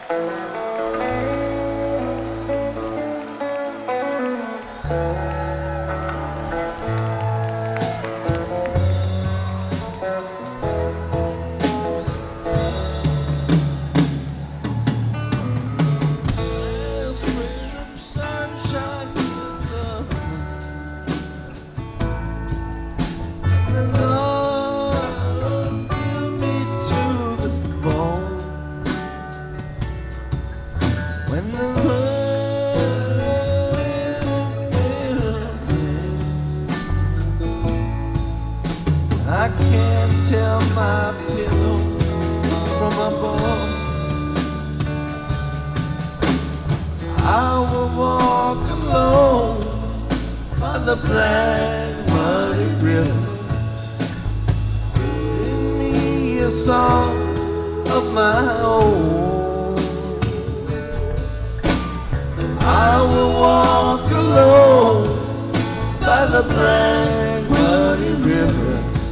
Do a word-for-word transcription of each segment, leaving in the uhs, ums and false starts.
I can't tell my pillow from my bone. I will walk alone by the black muddy river. Give me a song of my own. I will walk alone by the black muddy river.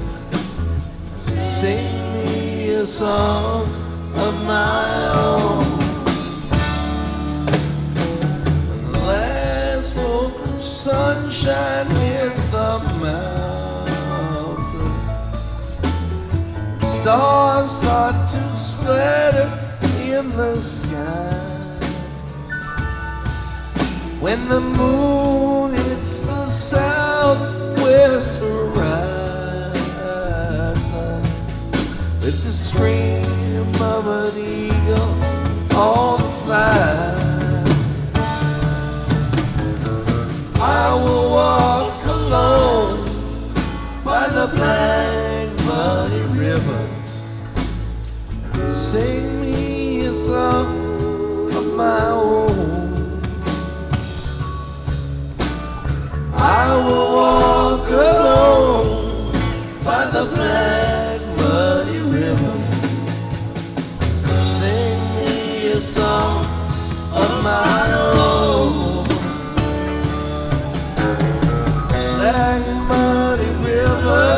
Sing me a song of my own. When the last smoke of sunshine hits the mountain, the stars start to splatter in the sky. When the moon hits the southwest horizon, with the scream of an eagle on the flight, I will walk alone by the black muddy river. Sing me a song of my own. I will walk alone by the black muddy river. Sing me a song of my own. Black muddy river,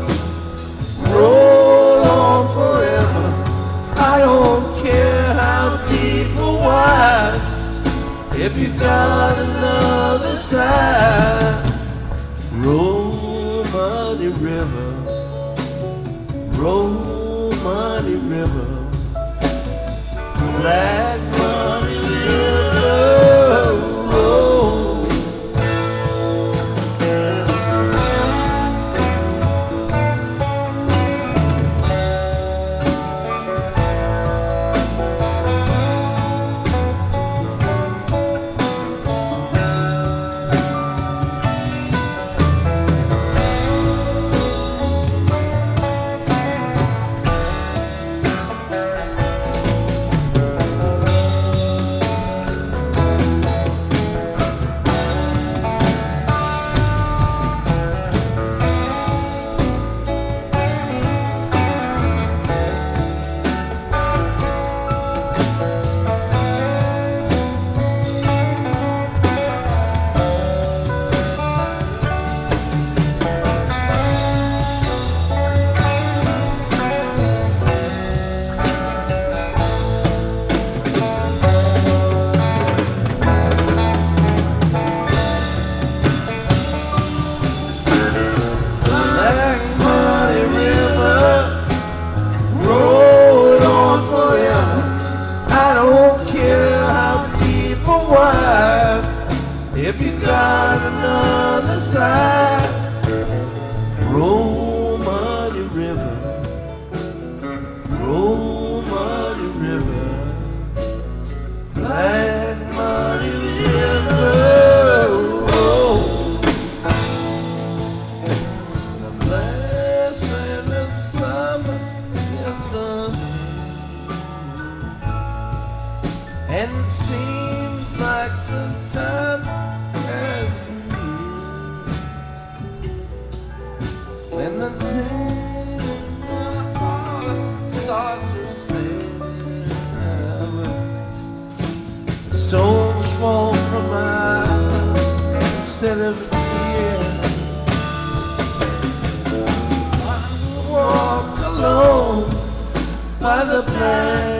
roll on forever. I don't care how deep or wide, if you got another side. Roll, muddy river, roll, muddy river, black muddy river, roll. If you got another side, roll, muddy river, roll, muddy river, black muddy river, roll. The last rain of summer is done, and it seems like the time when the day my heart starts to sing, the stones fall from my eyes instead of tears. I walk alone by the black